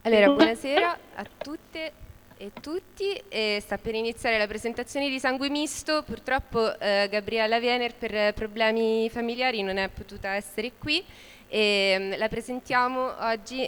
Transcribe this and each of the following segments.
Allora, buonasera a tutte e tutti. Sta per iniziare la presentazione di Sangue Misto. Purtroppo Gabriella Wiener per problemi familiari non è potuta essere qui e la presentiamo oggi.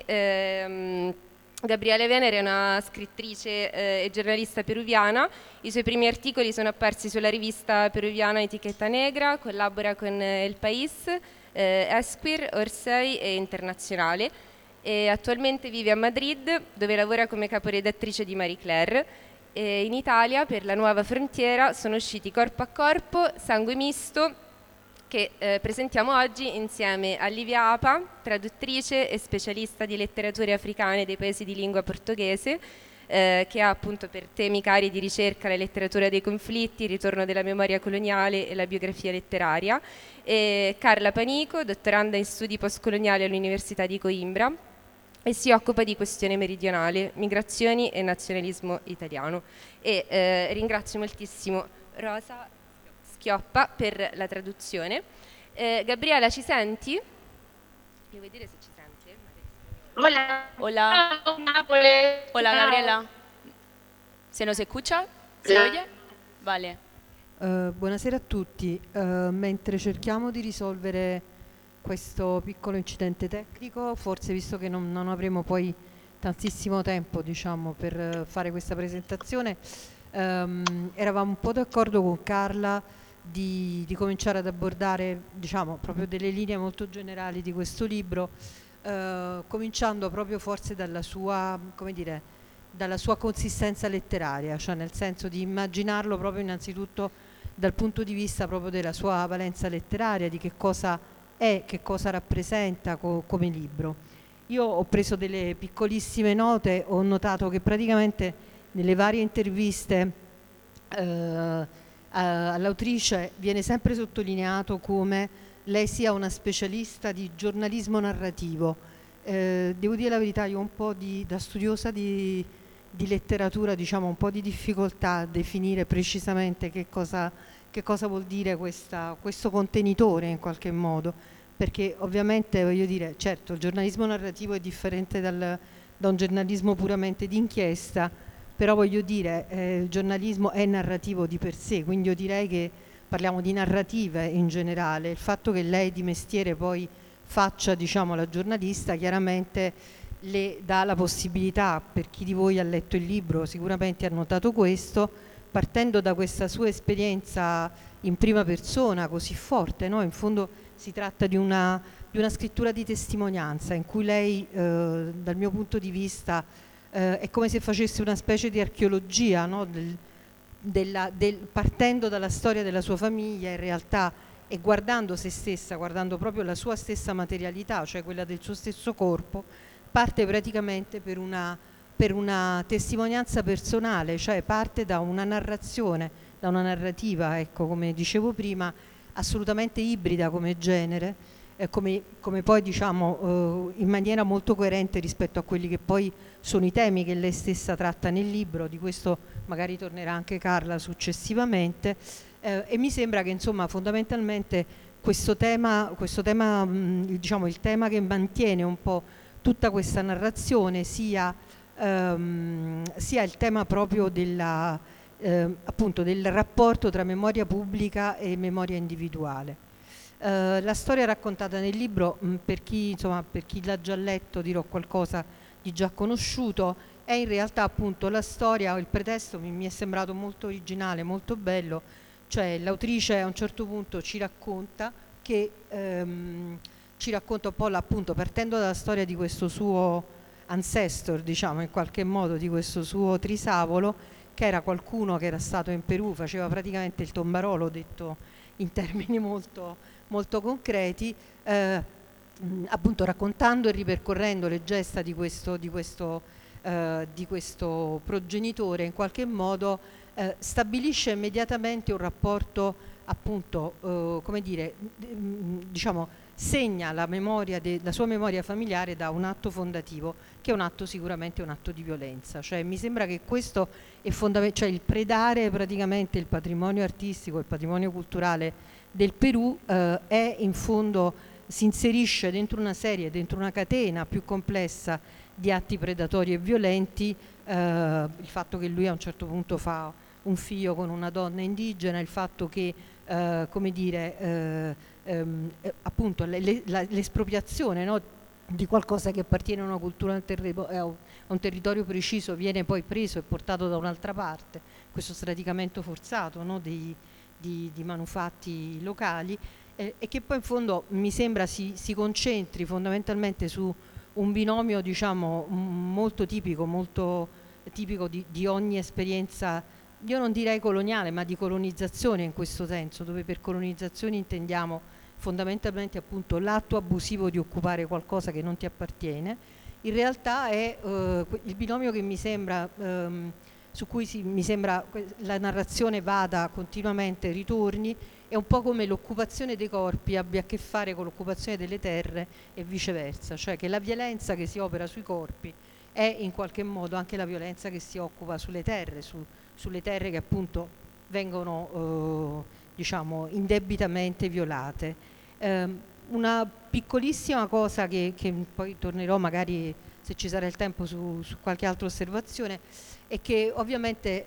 Gabriella Wiener è una scrittrice e giornalista peruviana. I suoi primi articoli sono apparsi sulla rivista peruviana Etichetta Negra, collabora con El País, Esquire, Orsay e Internazionale. E attualmente vive a Madrid, dove lavora come caporedattrice di Marie Claire. E in Italia, per La Nuova Frontiera, sono usciti Corpo a Corpo, Sangue Misto, che presentiamo oggi insieme a Livia Apa, traduttrice e specialista di letterature africane dei paesi di lingua portoghese, che ha appunto per temi cari di ricerca la letteratura dei conflitti, il ritorno della memoria coloniale e la biografia letteraria, e Carla Panico, dottoranda in studi postcoloniali all'Università di Coimbra, e si occupa di questione meridionale, migrazioni e nazionalismo italiano. E ringrazio moltissimo Rosa Schioppa per la traduzione. Gabriela, ci senti? Mi vuoi dire se ci sente? Hola. Hola. Ciao, Nápoles. Hola, Ciao. Gabriela. ¿Se nos escucha? ¿Se Hola. oye? Vale. Buonasera a tutti. Mentre cerchiamo di risolvere questo piccolo incidente tecnico, forse visto che non avremo poi tantissimo tempo, diciamo, per fare questa presentazione, eravamo un po' d'accordo con Carla di cominciare ad abbordare, diciamo, proprio delle linee molto generali di questo libro, cominciando proprio forse dalla sua, come dire, dalla sua consistenza letteraria, cioè nel senso di immaginarlo proprio innanzitutto dal punto di vista proprio della sua valenza letteraria, di che cosa è, che cosa rappresenta come libro. Io ho preso delle piccolissime note, ho notato che praticamente nelle varie interviste all'autrice viene sempre sottolineato come lei sia una specialista di giornalismo narrativo. Devo dire la verità, io ho un po' da studiosa di letteratura, diciamo, un po' di difficoltà a definire precisamente che cosa vuol dire questo contenitore in qualche modo, perché ovviamente, voglio dire, certo, il giornalismo narrativo è differente da un giornalismo puramente d'inchiesta, però voglio dire, il giornalismo è narrativo di per sé, quindi io direi che parliamo di narrative in generale. Il fatto che lei di mestiere poi faccia, diciamo, la giornalista, chiaramente le dà la possibilità, per chi di voi ha letto il libro sicuramente ha notato questo, partendo da questa sua esperienza in prima persona così forte, no? In fondo si tratta di una scrittura di testimonianza in cui lei, dal mio punto di vista, è come se facesse una specie di archeologia, no? Partendo dalla storia della sua famiglia in realtà, e guardando se stessa, guardando proprio la sua stessa materialità, cioè quella del suo stesso corpo, parte praticamente per una testimonianza personale, cioè parte da una narrazione, da una narrativa, ecco, come dicevo prima, assolutamente ibrida come genere, come poi, diciamo, in maniera molto coerente rispetto a quelli che poi sono i temi che lei stessa tratta nel libro. Di questo magari tornerà anche Carla successivamente, e mi sembra che, insomma, fondamentalmente questo tema, diciamo, il tema che mantiene un po' tutta questa narrazione sia il tema proprio appunto del rapporto tra memoria pubblica e memoria individuale. La storia raccontata nel libro, per chi l'ha già letto, dirò qualcosa di già conosciuto, è in realtà appunto la storia, il pretesto mi è sembrato molto originale, molto bello, cioè l'autrice a un certo punto ci racconta un po' appunto partendo dalla storia di questo suo ancestor, diciamo in qualche modo, di questo suo trisavolo, che era qualcuno che era stato in Perù, faceva praticamente il tombarolo, detto in termini molto, molto concreti, appunto raccontando e ripercorrendo le gesta di questo progenitore, in qualche modo stabilisce immediatamente un rapporto, appunto, come dire, diciamo, segna la sua memoria familiare da un atto fondativo, che è un atto sicuramente un atto di violenza. Cioè mi sembra che questo è fondamentale, cioè il predare praticamente il patrimonio artistico, il patrimonio culturale del Perù è in fondo si inserisce dentro una serie, dentro una catena più complessa di atti predatori e violenti, il fatto che lui a un certo punto fa un figlio con una donna indigena, il fatto che come dire, appunto l'espropriazione, no, di qualcosa che appartiene a una cultura, a un territorio preciso, viene poi preso e portato da un'altra parte, questo sradicamento forzato, no, di manufatti locali, e che poi in fondo mi sembra si concentri fondamentalmente su un binomio, diciamo, molto tipico di ogni esperienza, io non direi coloniale, ma di colonizzazione in questo senso, dove per colonizzazione intendiamo fondamentalmente appunto l'atto abusivo di occupare qualcosa che non ti appartiene. In realtà è il binomio che mi sembra, su cui mi sembra la narrazione vada continuamente, ritorni, è un po' come l'occupazione dei corpi abbia a che fare con l'occupazione delle terre e viceversa, cioè che la violenza che si opera sui corpi è in qualche modo anche la violenza che si occupa sulle terre, sulle terre che appunto vengono diciamo indebitamente violate. Una piccolissima cosa che poi tornerò magari se ci sarà il tempo su qualche altra osservazione, è che ovviamente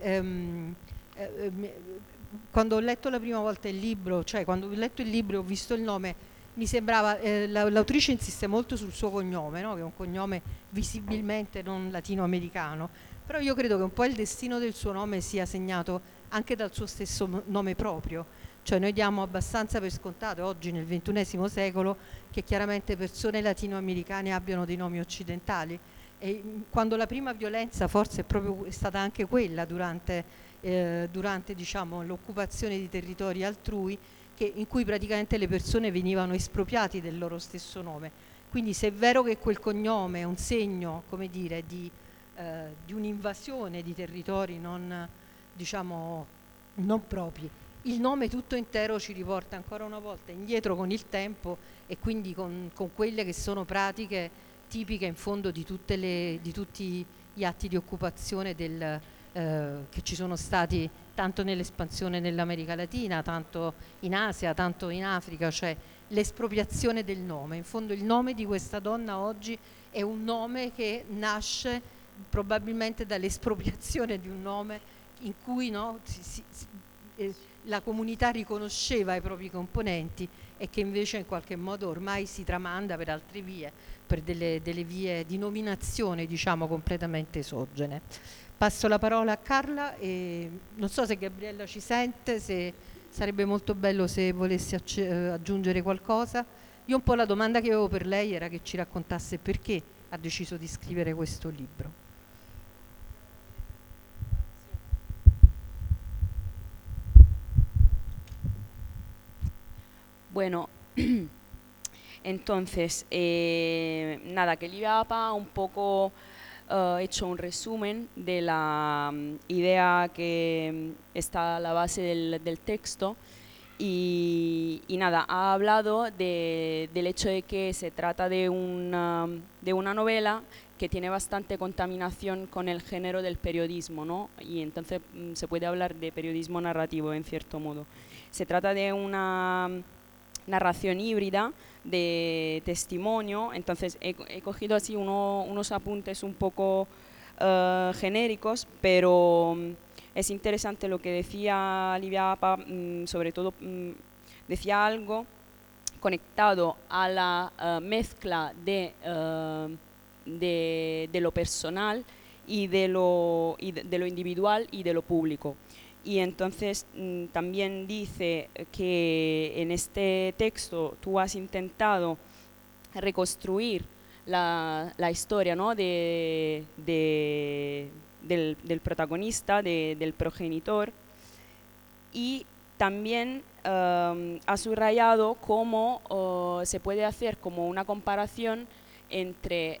quando ho letto la prima volta il libro, cioè quando ho letto il libro e ho visto il nome, mi sembrava, l'autrice insiste molto sul suo cognome, no? Che è un cognome visibilmente non latinoamericano, però io credo che un po' il destino del suo nome sia segnato anche dal suo stesso nome proprio, cioè noi diamo abbastanza per scontato oggi nel XXI secolo che chiaramente persone latinoamericane abbiano dei nomi occidentali, e quando la prima violenza forse è stata anche quella durante diciamo, l'occupazione di territori altrui, in cui praticamente le persone venivano espropriate del loro stesso nome. Quindi se è vero che quel cognome è un segno, come dire, di un'invasione di territori non, diciamo, non propri, il nome tutto intero ci riporta ancora una volta indietro con il tempo e quindi con quelle che sono pratiche tipiche in fondo di tutti gli atti di occupazione che ci sono stati tanto nell'espansione nell'America Latina, tanto in Asia, tanto in Africa, cioè l'espropriazione del nome. In fondo il nome di questa donna oggi è un nome che nasce probabilmente dall'espropriazione di un nome in cui, no, la comunità riconosceva i propri componenti e che invece in qualche modo ormai si tramanda per altre vie, per delle vie di nominazione, diciamo, completamente esogene. Passo la parola a Carla e non so se Gabriella ci sente, se sarebbe molto bello se volesse aggiungere qualcosa. Io un po' la domanda che avevo per lei era che ci raccontasse perché ha deciso di scrivere questo libro. Bueno, entonces, nada, que Livia Apa un poco hecho un resumen de la idea que está a la base del texto y nada, ha hablado del hecho de que se trata de una novela que tiene bastante contaminación con el género del periodismo, ¿no? Y entonces se puede hablar de periodismo narrativo en cierto modo. Se trata de una narración híbrida de testimonio, entonces he cogido así unos apuntes un poco genéricos, pero es interesante lo que decía Livia Apa, sobre todo decía algo conectado a la mezcla de lo personal y de lo individual y de lo público. Y entonces también dice que en este texto tú has intentado reconstruir la historia, ¿no? del protagonista, del progenitor, y también ha subrayado cómo se puede hacer como una comparación entre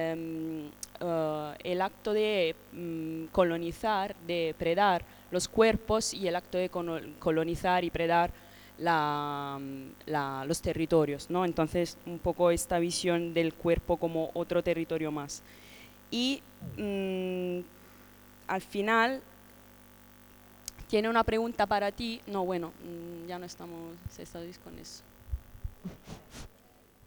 el acto de colonizar, de predar los cuerpos y el acto de colonizar y predar los territorios, ¿no? Entonces, un poco esta visión del cuerpo como otro territorio más. Y al final tiene una pregunta para ti. No, bueno, ya no estamos con eso.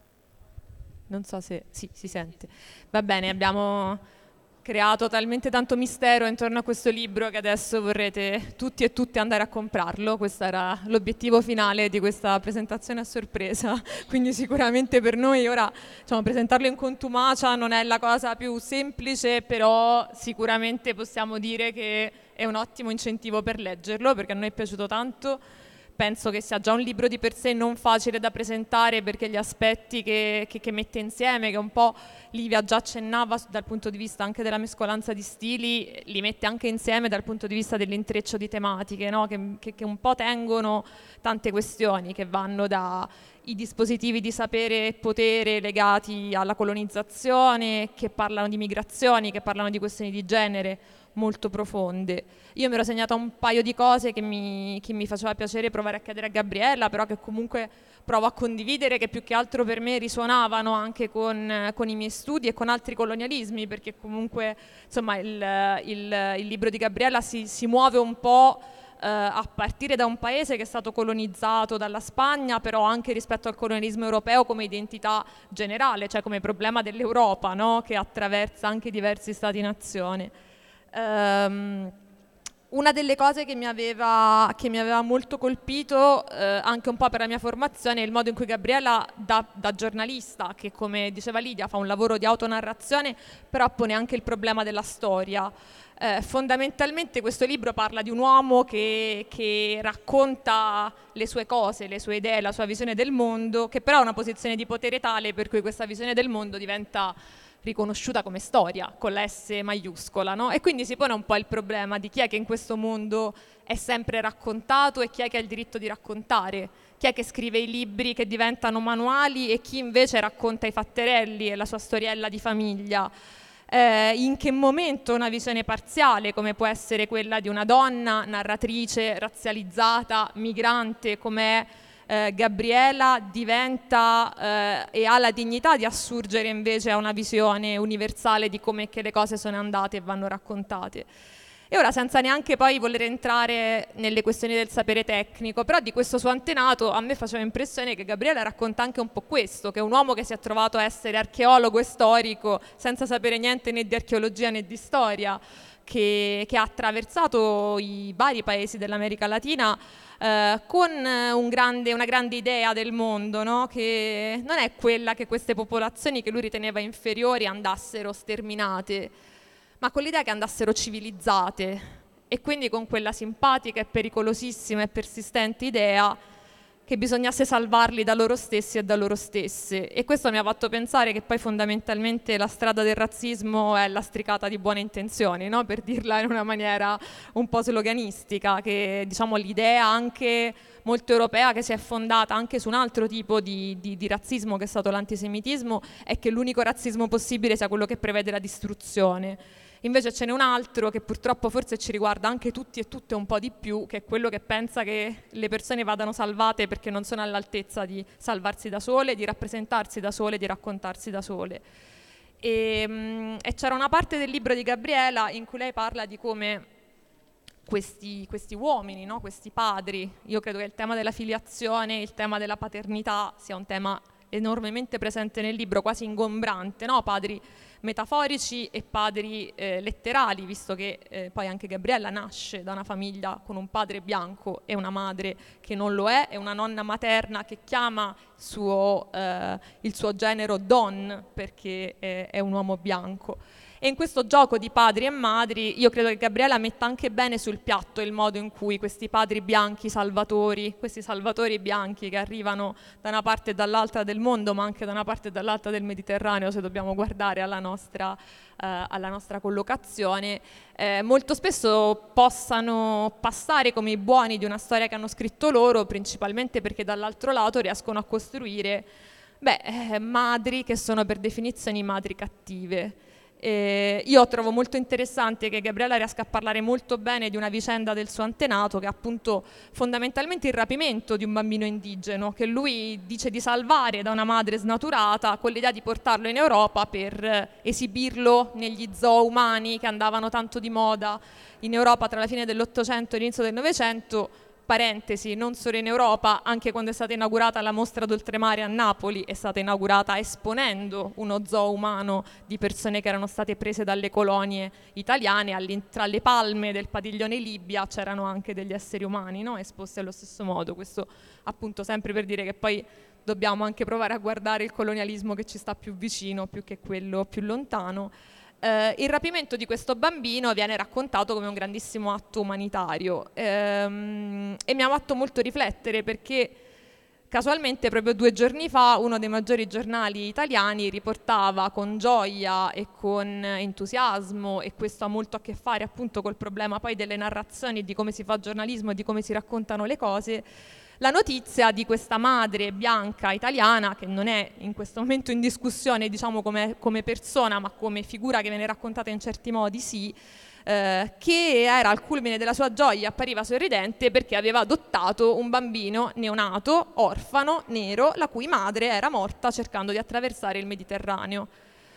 Non so se... Sì, si sente. Va bene, abbiamo creato talmente tanto mistero intorno a questo libro che adesso vorrete tutti e tutte andare a comprarlo. Questo era l'obiettivo finale di questa presentazione a sorpresa. Quindi sicuramente per noi ora, diciamo, presentarlo in contumacia non è la cosa più semplice, però sicuramente possiamo dire che è un ottimo incentivo per leggerlo, perché a noi è piaciuto tanto. Penso che sia già un libro di per sé non facile da presentare, perché gli aspetti che mette insieme, che un po' Livia già accennava dal punto di vista anche della mescolanza di stili, li mette anche insieme dal punto di vista dell'intreccio di tematiche, no? che un po' tengono tante questioni, che vanno dai dispositivi di sapere e potere legati alla colonizzazione, che parlano di migrazioni, che parlano di questioni di genere molto profonde. Io mi ero segnata un paio di cose che mi faceva piacere provare a chiedere a Gabriella, però che comunque provo a condividere, che più che altro per me risuonavano anche con i miei studi e con altri colonialismi, perché comunque insomma il libro di Gabriella si muove un po' a partire da un paese che è stato colonizzato dalla Spagna, però anche rispetto al colonialismo europeo come identità generale, cioè come problema dell'Europa, no? Che attraversa anche diversi stati-nazione. Una delle cose che mi aveva molto colpito, anche un po' per la mia formazione, è il modo in cui Gabriella, da giornalista, che come diceva Lidia fa un lavoro di autonarrazione, però pone anche il problema della storia. Fondamentalmente questo libro parla di un uomo che racconta le sue cose, le sue idee, la sua visione del mondo, che però ha una posizione di potere tale per cui questa visione del mondo diventa riconosciuta come storia, con la S maiuscola, no? E quindi si pone un po' il problema di chi è che in questo mondo è sempre raccontato e chi è che ha il diritto di raccontare, chi è che scrive i libri che diventano manuali e chi invece racconta i fatterelli e la sua storiella di famiglia. In che momento una visione parziale, come può essere quella di una donna narratrice razzializzata, migrante, come Gabriela, diventa e ha la dignità di assurgere invece a una visione universale di come che le cose sono andate e vanno raccontate. E ora, senza neanche poi voler entrare nelle questioni del sapere tecnico, però di questo suo antenato a me faceva impressione che Gabriela racconta anche un po' questo, che è un uomo che si è trovato a essere archeologo e storico senza sapere niente né di archeologia né di storia, che ha attraversato i vari paesi dell'America Latina con una grande idea del mondo, no? Che non è quella che queste popolazioni che lui riteneva inferiori andassero sterminate, ma con l'idea che andassero civilizzate, e quindi con quella simpatica e pericolosissima e persistente idea che bisognasse salvarli da loro stessi e da loro stesse. E questo mi ha fatto pensare che poi fondamentalmente la strada del razzismo è lastricata di buone intenzioni, no? Per dirla in una maniera un po' sloganistica, che diciamo l'idea anche molto europea che si è fondata anche su un altro tipo di razzismo che è stato l'antisemitismo, è che l'unico razzismo possibile sia quello che prevede la distruzione. Invece ce n'è un altro che purtroppo forse ci riguarda anche tutti e tutte un po' di più, che è quello che pensa che le persone vadano salvate perché non sono all'altezza di salvarsi da sole, di rappresentarsi da sole, di raccontarsi da sole. E c'era una parte del libro di Gabriela in cui lei parla di come questi uomini, no? Questi padri, io credo che il tema della filiazione, il tema della paternità sia un tema enormemente presente nel libro, quasi ingombrante, no? Padri metaforici e padri letterali, visto che poi anche Gabriella nasce da una famiglia con un padre bianco e una madre che non lo è, e una nonna materna che chiama il suo genero Don perché è un uomo bianco. E in questo gioco di padri e madri io credo che Gabriella metta anche bene sul piatto il modo in cui questi padri bianchi salvatori, questi salvatori bianchi che arrivano da una parte e dall'altra del mondo, ma anche da una parte e dall'altra del Mediterraneo, se dobbiamo guardare alla nostra collocazione, molto spesso possano passare come i buoni di una storia che hanno scritto loro, principalmente perché dall'altro lato riescono a costruire madri che sono per definizione madri cattive. Io trovo molto interessante che Gabriella riesca a parlare molto bene di una vicenda del suo antenato, che è appunto fondamentalmente il rapimento di un bambino indigeno, che lui dice di salvare da una madre snaturata, con l'idea di portarlo in Europa per esibirlo negli zoo umani che andavano tanto di moda in Europa tra la fine dell'Ottocento e l'inizio del Novecento, parentesi, non solo in Europa, anche quando è stata inaugurata la mostra d'oltremare a Napoli, è stata inaugurata esponendo uno zoo umano di persone che erano state prese dalle colonie italiane. Tra le palme del padiglione Libia c'erano anche degli esseri umani, no? Esposti allo stesso modo. Questo appunto sempre per dire che poi dobbiamo anche provare a guardare il colonialismo che ci sta più vicino più che quello più lontano. Il rapimento di questo bambino viene raccontato come un grandissimo atto umanitario e mi ha fatto molto riflettere, perché casualmente proprio 2 giorni fa uno dei maggiori giornali italiani riportava con gioia e con entusiasmo, e questo ha molto a che fare appunto col problema poi delle narrazioni, di come si fa giornalismo e di come si raccontano le cose, la notizia di questa madre bianca italiana, che non è in questo momento in discussione, diciamo, come persona, ma come figura che viene raccontata in certi modi, sì, che era al culmine della sua gioia, appariva sorridente perché aveva adottato un bambino neonato, orfano, nero, la cui madre era morta cercando di attraversare il Mediterraneo.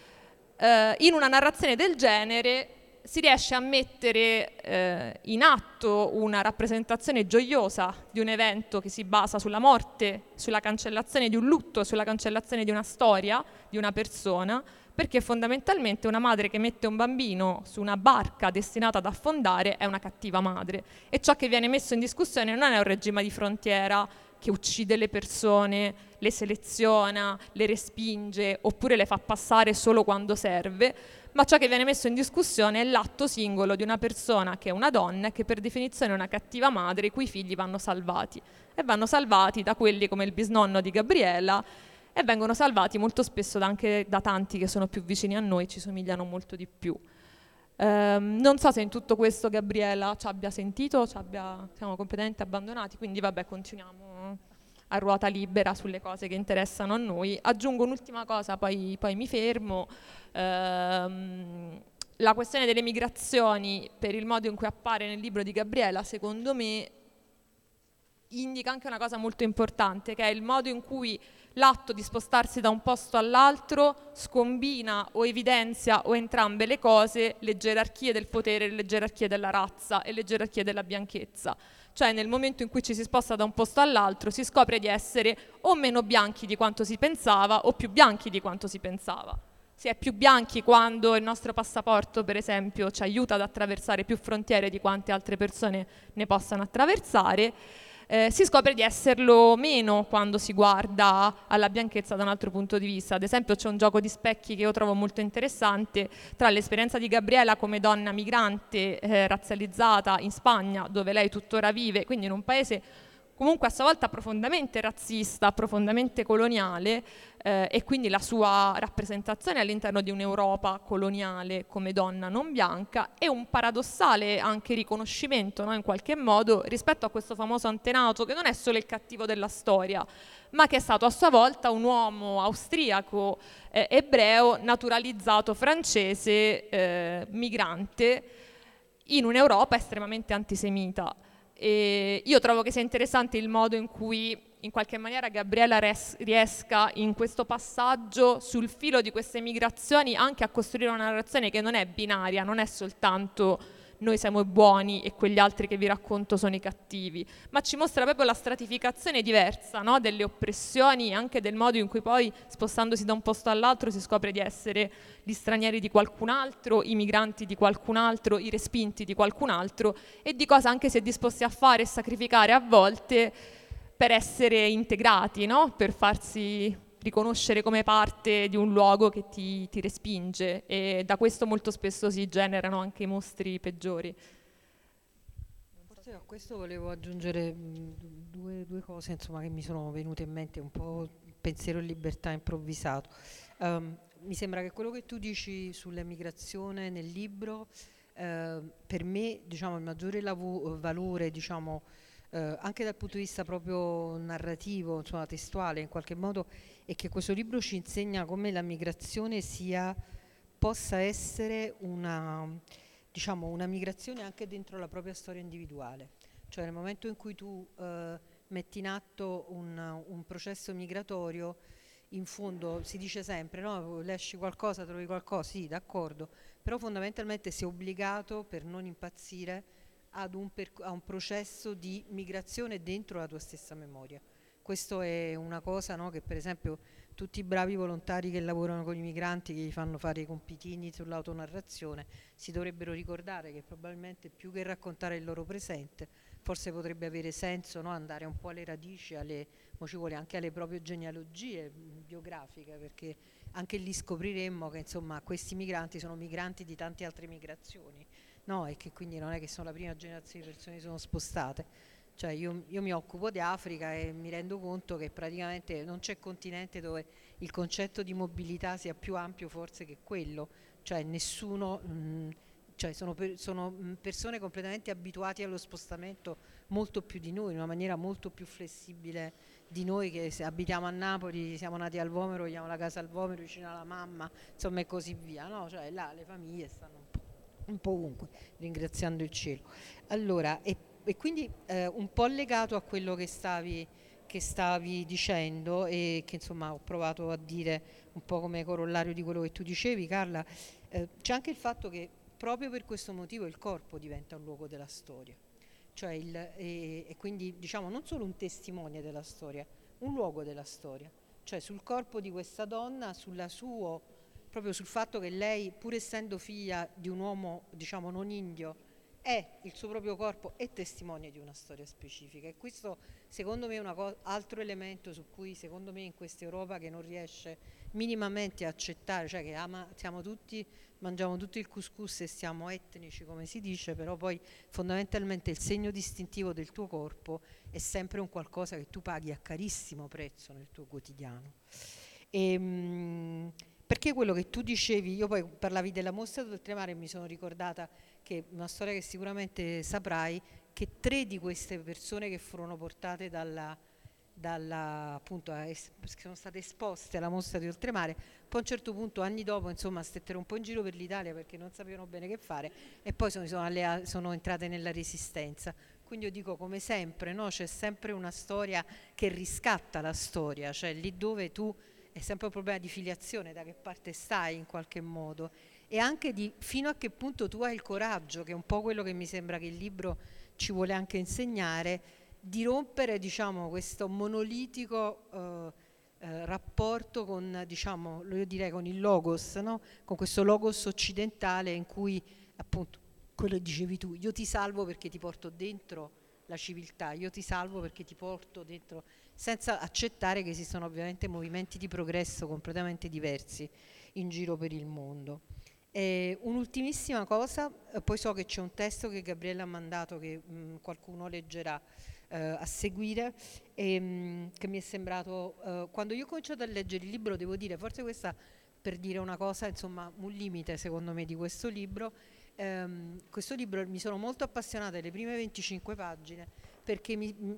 In una narrazione del genere si riesce a mettere in atto una rappresentazione gioiosa di un evento che si basa sulla morte, sulla cancellazione di un lutto, sulla cancellazione di una storia, di una persona, perché fondamentalmente una madre che mette un bambino su una barca destinata ad affondare è una cattiva madre, e ciò che viene messo in discussione non è un regime di frontiera che uccide le persone, le seleziona, le respinge oppure le fa passare solo quando serve, ma ciò che viene messo in discussione è l'atto singolo di una persona che è una donna e che per definizione è una cattiva madre, i cui figli vanno salvati, e vanno salvati da quelli come il bisnonno di Gabriella, e vengono salvati molto spesso anche da tanti che sono più vicini a noi, ci somigliano molto di più. Non so se in tutto questo Gabriela ci abbia sentito, siamo completamente abbandonati, quindi vabbè, continuiamo a ruota libera sulle cose che interessano a noi. Aggiungo un'ultima cosa, poi mi fermo. La questione delle migrazioni, per il modo in cui appare nel libro di Gabriela, secondo me indica anche una cosa molto importante, che è il modo in cui l'atto di spostarsi da un posto all'altro scombina o evidenzia o entrambe le cose, le gerarchie del potere, le gerarchie della razza e le gerarchie della bianchezza. Cioè nel momento in cui ci si sposta da un posto all'altro si scopre di essere o meno bianchi di quanto si pensava o più bianchi di quanto si pensava. Si è più bianchi quando il nostro passaporto, per esempio, ci aiuta ad attraversare più frontiere di quante altre persone ne possano attraversare. Si scopre di esserlo meno quando si guarda alla bianchezza da un altro punto di vista. Ad esempio c'è un gioco di specchi che io trovo molto interessante tra l'esperienza di Gabriela come donna migrante razzializzata in Spagna, dove lei tuttora vive, quindi in un paese comunque a sua volta profondamente razzista, profondamente coloniale, e quindi la sua rappresentazione all'interno di un'Europa coloniale come donna non bianca, e un paradossale anche riconoscimento, no, in qualche modo, rispetto a questo famoso antenato che non è solo il cattivo della storia, ma che è stato a sua volta un uomo austriaco, ebreo, naturalizzato francese, migrante, in un'Europa estremamente antisemita. E io trovo che sia interessante il modo in cui in qualche maniera Gabriela riesca in questo passaggio sul filo di queste migrazioni anche a costruire una narrazione che non è binaria, non è soltanto noi siamo i buoni e quegli altri che vi racconto sono i cattivi, ma ci mostra proprio la stratificazione diversa, no? Delle oppressioni e anche del modo in cui poi spostandosi da un posto all'altro si scopre di essere gli stranieri di qualcun altro, i migranti di qualcun altro, i respinti di qualcun altro, e di cosa anche si è disposti a fare e sacrificare a volte per essere integrati, no? Per farsi riconoscere come parte di un luogo che ti respinge, e da questo molto spesso si generano anche i mostri peggiori. Forse a questo volevo aggiungere due cose, insomma, che mi sono venute in mente, un po' pensiero in libertà improvvisato. Mi sembra che quello che tu dici sull'emigrazione nel libro, per me, diciamo, il maggiore valore, diciamo, anche dal punto di vista proprio narrativo, insomma, testuale in qualche modo, è che questo libro ci insegna come la migrazione possa essere una migrazione anche dentro la propria storia individuale. Cioè nel momento in cui tu metti in atto un processo migratorio, in fondo si dice sempre, no? Lesci qualcosa, trovi qualcosa, sì, d'accordo, però fondamentalmente sei obbligato, per non impazzire, a un processo di migrazione dentro la tua stessa memoria. Questo è una cosa, no, che per esempio tutti i bravi volontari che lavorano con i migranti, che gli fanno fare i compitini sull'autonarrazione, si dovrebbero ricordare che probabilmente più che raccontare il loro presente, forse potrebbe avere senso, no, andare un po' alle radici, ci vuole anche alle proprie genealogie biografiche, perché anche lì scopriremmo che insomma questi migranti sono migranti di tante altre migrazioni, no? E che quindi non è che sono la prima generazione di persone che sono spostate. Cioè io mi occupo di Africa e mi rendo conto che praticamente non c'è continente dove il concetto di mobilità sia più ampio forse che quello, cioè nessuno, cioè sono persone completamente abituate allo spostamento molto più di noi, in una maniera molto più flessibile di noi che se abitiamo a Napoli, siamo nati al Vomero, vogliamo la casa al Vomero vicino alla mamma, insomma e così via, no? Cioè là le famiglie stanno un po' ovunque, ringraziando il cielo. Allora, e quindi un po' legato a quello che stavi dicendo e che insomma ho provato a dire un po' come corollario di quello che tu dicevi, Carla, c'è anche il fatto che proprio per questo motivo il corpo diventa un luogo della storia, cioè e quindi diciamo non solo un testimone della storia, un luogo della storia, cioè sul corpo di questa donna, proprio sul fatto che lei, pur essendo figlia di un uomo diciamo non indio, è il suo proprio corpo è testimone di una storia specifica, e questo secondo me è altro elemento su cui secondo me in questa Europa che non riesce minimamente a accettare, cioè che mangiamo tutti il couscous e siamo etnici come si dice, però poi fondamentalmente il segno distintivo del tuo corpo è sempre un qualcosa che tu paghi a carissimo prezzo nel tuo quotidiano. Perché quello che tu dicevi, io poi parlavi della mostra d'oltremare e mi sono ricordata che una storia che sicuramente saprai, che 3 di queste persone che furono portate appunto, che sono state esposte alla mostra di oltremare, poi a un certo punto, anni dopo, insomma, stettero un po' in giro per l'Italia perché non sapevano bene che fare e poi sono entrate nella Resistenza. Quindi io dico, come sempre, no? C'è sempre una storia che riscatta la storia, cioè lì dove tu è sempre un problema di filiazione, da che parte stai in qualche modo, e anche di fino a che punto tu hai il coraggio, che è un po' quello che mi sembra che il libro ci vuole anche insegnare, di rompere diciamo questo monolitico rapporto con, diciamo, io direi con il logos, no? Con questo logos occidentale in cui appunto quello che dicevi tu, io ti salvo perché ti porto dentro la civiltà, io ti salvo perché ti porto dentro, senza accettare che esistono ovviamente movimenti di progresso completamente diversi in giro per il mondo. Un'ultimissima cosa, poi so che c'è un testo che Gabriella ha mandato che qualcuno leggerà a seguire, che mi è sembrato, quando io ho cominciato a leggere il libro, devo dire, forse questa per dire una cosa, insomma, un limite secondo me di questo libro mi sono molto appassionata alle prime 25 pagine perché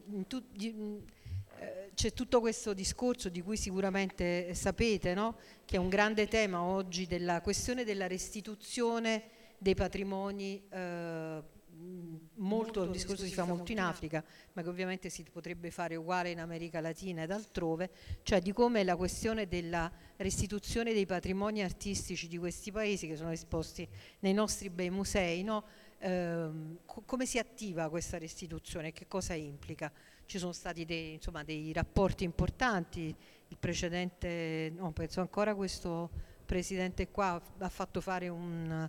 c'è tutto questo discorso di cui sicuramente sapete, no? Che è un grande tema oggi, della questione della restituzione dei patrimoni, molto il discorso si fa molto in Africa, ma che ovviamente si potrebbe fare uguale in America Latina ed altrove, cioè di come la questione della restituzione dei patrimoni artistici di questi paesi che sono esposti nei nostri bei musei, no? Come si attiva questa restituzione, che cosa implica? Ci sono stati dei rapporti importanti, il precedente, no, penso ancora questo presidente qua ha fatto fare un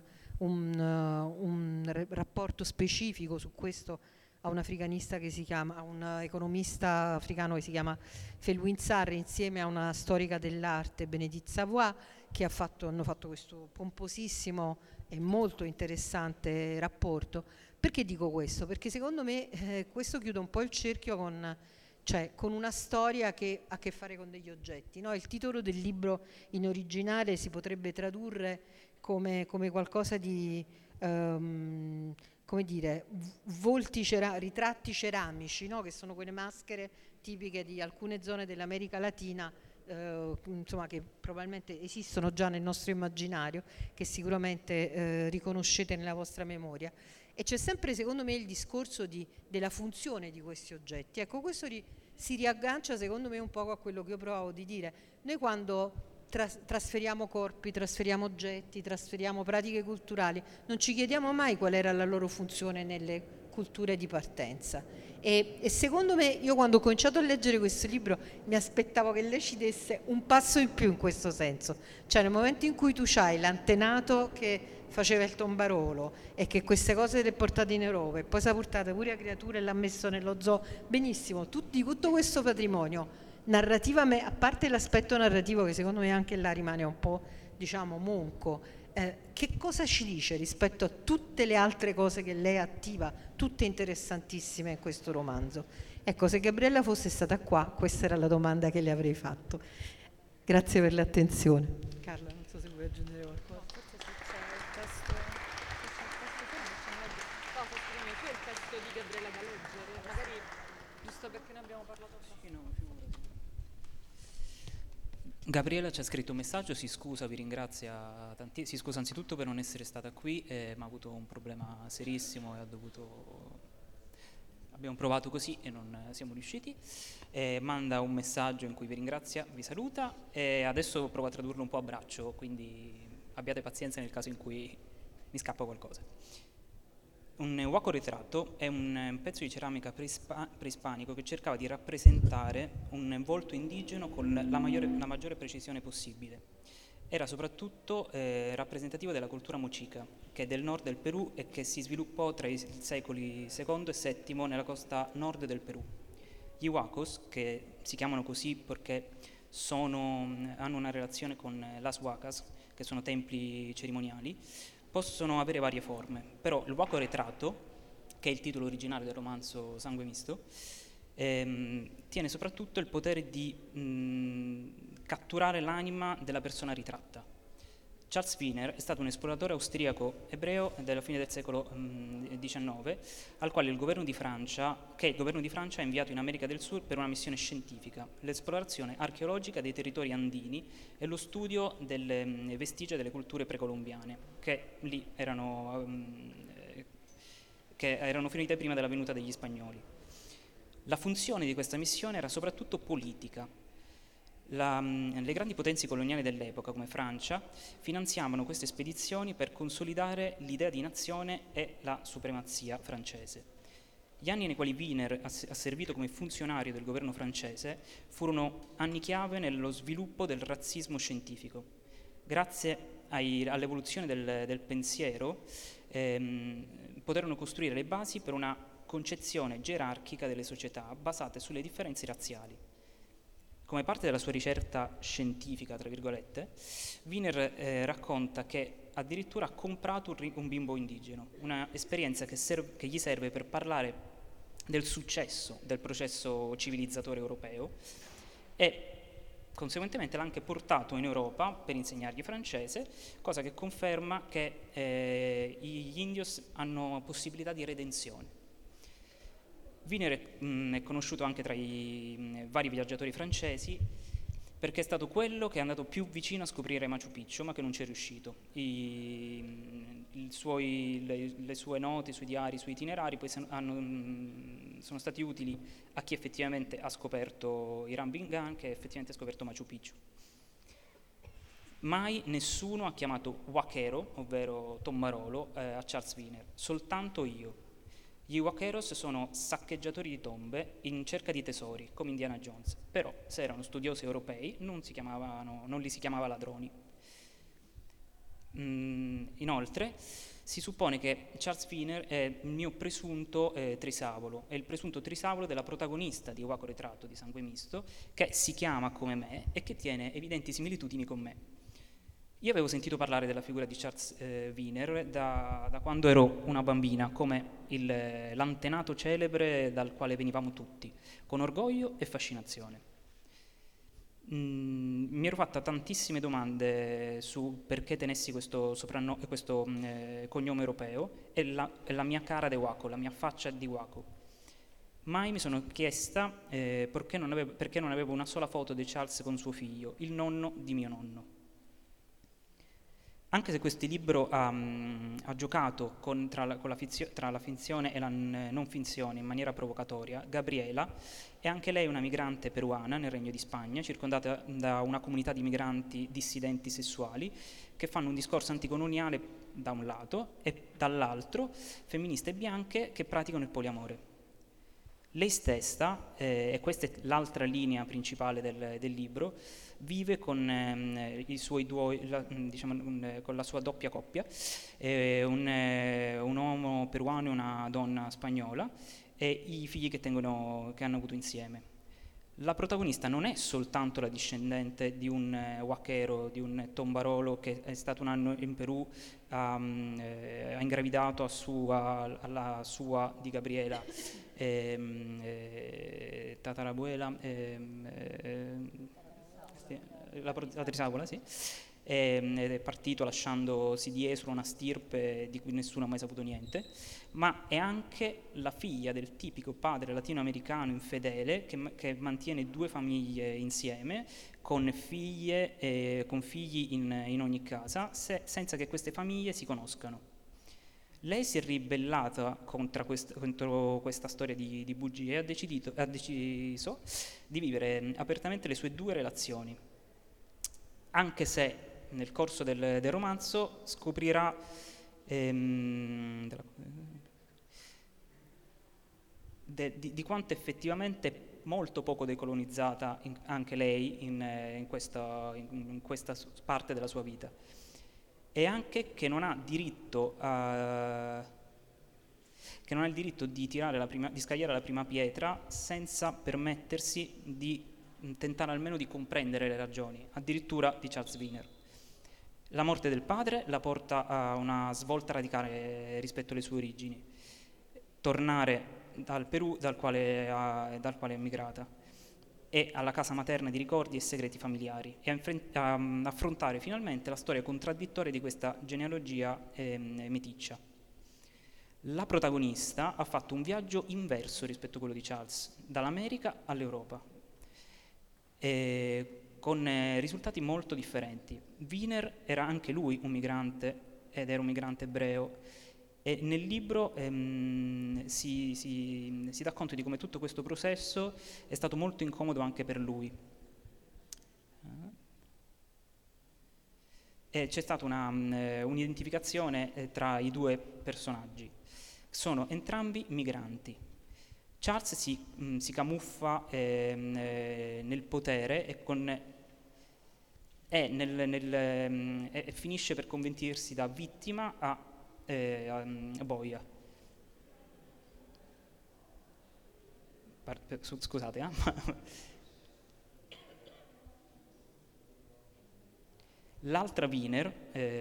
rapporto specifico su questo a un africanista che si chiama, a un economista africano che si chiama Felwine Sarr, insieme a una storica dell'arte, Bénédicte Savoy, che hanno fatto questo pomposissimo e molto interessante rapporto. Perché dico questo? Perché secondo me questo chiude un po' il cerchio con una storia che ha a che fare con degli oggetti, no? Il titolo del libro in originale si potrebbe tradurre come qualcosa di, come dire, ritratti ceramici, no? Che sono quelle maschere tipiche di alcune zone dell'America Latina, insomma, che probabilmente esistono già nel nostro immaginario, che sicuramente riconoscete nella vostra memoria. E c'è sempre, secondo me, il discorso della funzione di questi oggetti. Ecco, questo si riaggancia, secondo me, un po' a quello che io provavo di dire. Noi quando trasferiamo corpi, trasferiamo oggetti, trasferiamo pratiche culturali, non ci chiediamo mai qual era la loro funzione nelle culture di partenza. E secondo me, io quando ho cominciato a leggere questo libro mi aspettavo che lei ci desse un passo in più in questo senso, cioè nel momento in cui tu c'hai l'antenato che faceva il tombarolo e che queste cose le ha portate in Europa e poi si è portata pure a creature e l'ha messo nello zoo, benissimo, tutto questo patrimonio narrativamente, a parte l'aspetto narrativo che secondo me anche là rimane un po', diciamo, monco, che cosa ci dice rispetto a tutte le altre cose che lei attiva, tutte interessantissime in questo romanzo? Ecco, se Gabriella fosse stata qua, questa era la domanda che le avrei fatto. Grazie per l'attenzione. Carla, non so se vuoi aggiungere qualcosa. No, forse se c'è il testo, tu hai il testo di Gabriella da leggere, magari giusto perché ne abbiamo parlato Gabriella ci ha scritto un messaggio, si scusa, vi ringrazia si scusa anzitutto per non essere stata qui, ma ha avuto un problema serissimo e abbiamo provato così e non siamo riusciti. Manda un messaggio in cui vi ringrazia, vi saluta e adesso provo a tradurlo un po' a braccio, quindi abbiate pazienza nel caso in cui mi scappa qualcosa. Un Huaco ritratto è un pezzo di ceramica preispanico che cercava di rappresentare un volto indigeno con la maggiore precisione possibile. Era soprattutto rappresentativo della cultura mochica, che è del nord del Perù e che si sviluppò tra i secoli II e VII nella costa nord del Perù. Gli Huacos, che si chiamano così perché hanno una relazione con las Huacas, che sono templi cerimoniali, possono avere varie forme, però il Huaco ritratto, che è il titolo originale del romanzo Sangue Misto, tiene soprattutto il potere di catturare l'anima della persona ritratta. Charles Wiener è stato un esploratore austriaco ebreo della fine del secolo XIX, al quale il governo di Francia ha inviato in America del Sud per una missione scientifica, l'esplorazione archeologica dei territori andini e lo studio delle vestigia delle culture precolombiane, che lì erano finite prima della venuta degli spagnoli. La funzione di questa missione era soprattutto politica. Le grandi potenze coloniali dell'epoca, come Francia, finanziavano queste spedizioni per consolidare l'idea di nazione e la supremazia francese. Gli anni nei quali Wiener ha servito come funzionario del governo francese furono anni chiave nello sviluppo del razzismo scientifico. Grazie all'evoluzione del pensiero poterono costruire le basi per una concezione gerarchica delle società basate sulle differenze razziali. Come parte della sua ricerca scientifica, tra virgolette, Wiener racconta che addirittura ha comprato un bimbo indigeno, una esperienza che gli serve per parlare del successo del processo civilizzatore europeo e conseguentemente l'ha anche portato in Europa per insegnargli francese, cosa che conferma che gli indios hanno possibilità di redenzione. Wiener è conosciuto anche tra i vari viaggiatori francesi perché è stato quello che è andato più vicino a scoprire Machu Picchu, ma che non ci è riuscito. Le sue note, i suoi diari, i suoi itinerari poi sono stati utili a chi effettivamente ha scoperto i Rambingan, che effettivamente ha scoperto Machu Picchu. Mai nessuno ha chiamato Huaquero, ovvero tombarolo, a Charles Wiener, soltanto io. Gli Huaqueros sono saccheggiatori di tombe in cerca di tesori, come Indiana Jones, però se erano studiosi europei non li si chiamava ladroni. Inoltre si suppone che Charles Wiener è il mio presunto trisavolo, è il presunto trisavolo della protagonista di Huaco ritratto di Sangue Misto, che si chiama come me e che tiene evidenti similitudini con me. Io avevo sentito parlare della figura di Charles Wiener da quando ero una bambina, come l'antenato celebre dal quale venivamo tutti, con orgoglio e fascinazione. Mi ero fatta tantissime domande su perché tenessi questo cognome europeo e la mia cara de Huaco, la mia faccia di Huaco. Mai mi sono chiesta perché non avevo una sola foto di Charles con suo figlio, il nonno di mio nonno. Anche se questo libro ha giocato tra la finzione e la non finzione in maniera provocatoria, Gabriela è anche lei una migrante peruana nel Regno di Spagna, circondata da una comunità di migranti dissidenti sessuali che fanno un discorso anticoloniale da un lato e dall'altro femministe e bianche che praticano il poliamore. Lei stessa, e questa è l'altra linea principale del libro, vive con i suoi con la sua doppia coppia, un uomo peruano e una donna spagnola, e i figli che hanno avuto insieme. La protagonista non è soltanto la discendente di un huaquero, di un tombarolo che è stato un anno in Perù, ha ingravidato alla sua di Gabriela, tatarabuela, la trisabola, sì, ed è partito lasciandosi dietro una stirpe di cui nessuno ha mai saputo niente, ma è anche la figlia del tipico padre latinoamericano infedele che mantiene 2 famiglie insieme, con figli in ogni casa, senza che queste famiglie si conoscano. Lei si è ribellata contro questa storia di bugie e ha deciso di vivere apertamente le sue 2 relazioni, anche se nel corso del romanzo scoprirà di quanto effettivamente molto poco decolonizzata anche lei in questa parte della sua vita, e anche che non ha il diritto di scagliare la prima pietra senza permettersi di tentare almeno di comprendere le ragioni, addirittura di Charles Wiener. La morte del padre la porta a una svolta radicale rispetto alle sue origini, tornare dal Perù dal quale è emigrata, e alla casa materna di ricordi e segreti familiari, e a affrontare finalmente la storia contraddittoria di questa genealogia meticcia. La protagonista ha fatto un viaggio inverso rispetto a quello di Charles, dall'America all'Europa, con risultati molto differenti. Wiener era anche lui un migrante, ed era un migrante ebreo, e nel libro si dà conto di come tutto questo processo è stato molto incomodo anche per lui. E c'è stata un'identificazione tra i 2 personaggi. Sono entrambi migranti. Charles si camuffa nel potere e finisce per convertirsi da vittima a boia. Scusate, L'altra Wiener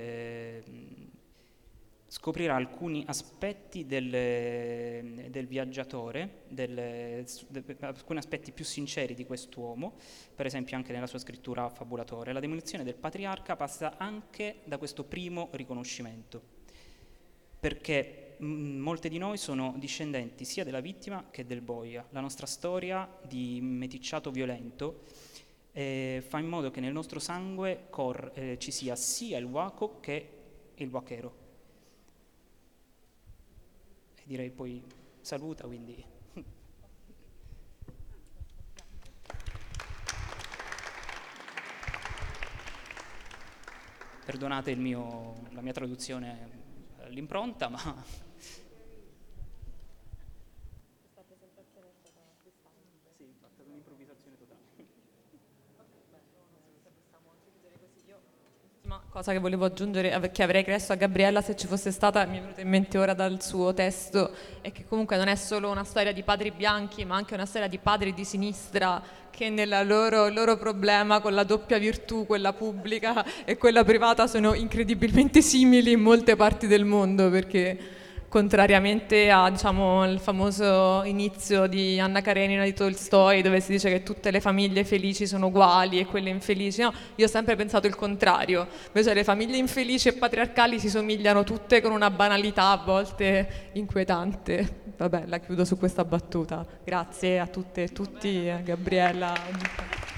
scoprirà alcuni aspetti del viaggiatore, alcuni aspetti più sinceri di quest'uomo, per esempio anche nella sua scrittura fabulatoria. La demolizione del patriarca passa anche da questo primo riconoscimento, perché molte di noi sono discendenti sia della vittima che del boia. La nostra storia di meticciato violento fa in modo che nel nostro sangue ci sia sia il huaco che il huaquero. E direi poi saluta, quindi... Perdonate la mia traduzione all'impronta, ma... Questa presentazione è stata freestyle. Sì, è stata un'improvvisazione totale. L'ultima cosa che volevo aggiungere, che avrei chiesto a Gabriella se ci fosse stata, mi è venuta in mente ora dal suo testo, è che comunque non è solo una storia di padri bianchi, ma anche una storia di padri di sinistra che nel loro problema con la doppia virtù, quella pubblica e quella privata, sono incredibilmente simili in molte parti del mondo, perché contrariamente a, diciamo, il famoso inizio di Anna Karenina di Tolstoi, dove si dice che tutte le famiglie felici sono uguali e quelle infelici, no, io ho sempre pensato il contrario. Invece le famiglie infelici e patriarcali si somigliano tutte con una banalità a volte inquietante. Vabbè, la chiudo su questa battuta. Grazie a tutte e tutti, a Gabriella.